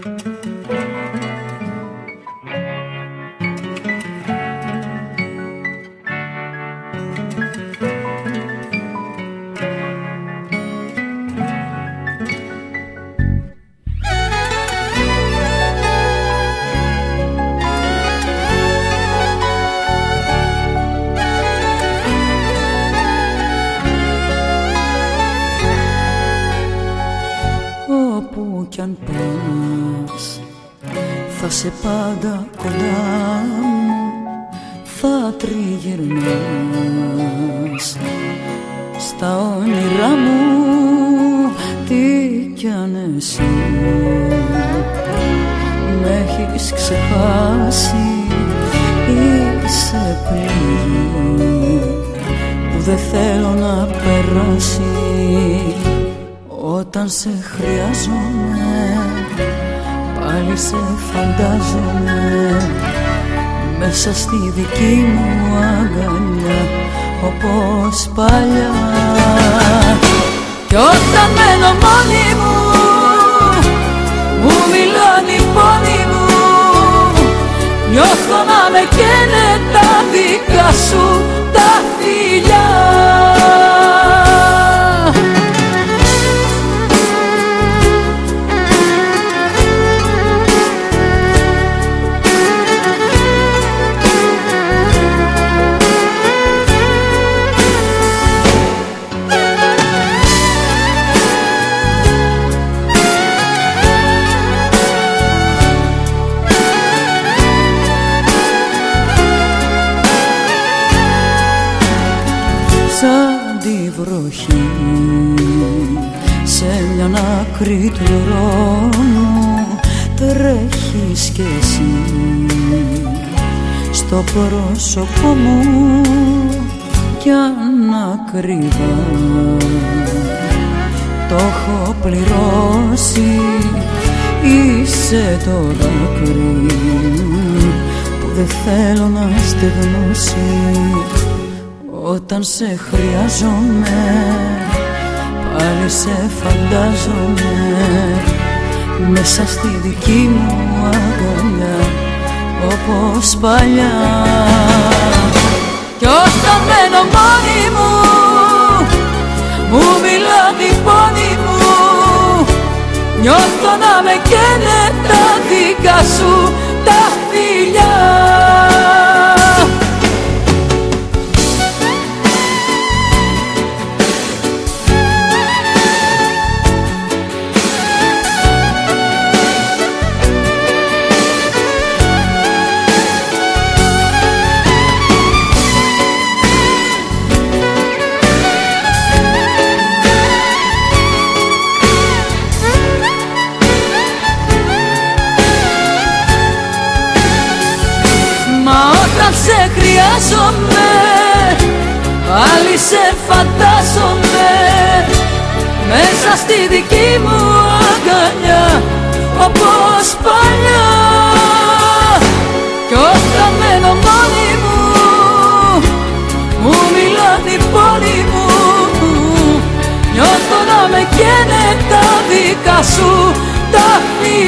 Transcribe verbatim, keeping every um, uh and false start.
Θα σε πάντα κοντά μου, θα τριγυρνάς στα όνειρά μου, τι κι αν εσύ με έχεις ξεχάσει. Είσαι πληγή που δεν θέλω να περάσει. Όταν σε χρειάζομαι πάλι σε φαντάζομαι μέσα στη δική μου αγκαλιά όπως παλιά. Κι όταν μένω μόνη μου, μου μιλάνε οι πόνοι μου, νιώθω να με καίνε τα δικά σου τα φιλιά. Σαν τη βροχή σε μια άκρη του δρόμου τρέχεις κι εσύ στο πρόσωπό μου κι ανακριβά το έχω πληρώσει. Είσαι το δάκρυ που δεν θέλω να στεγνώσει. Όταν σε χρειάζομαι πάλι σε φαντάζομαι μέσα στη δική μου αγκαλιά όπως παλιά. Κι όταν μένω μόνη μου, μου μιλάνε οι πόνοι μου, νιώθω να με καίνε τα δικά σου τα φιλιά. Σε χρειάζομαι, πάλι σε φαντάζομαι μέσα στη δική μου αγκαλιά όπως παλιά. Κι όταν μένω μόνη μου, μου μιλάνε οι πόνοι μου, νιώθω να με καίνε τα δικά σου τα φιλιά.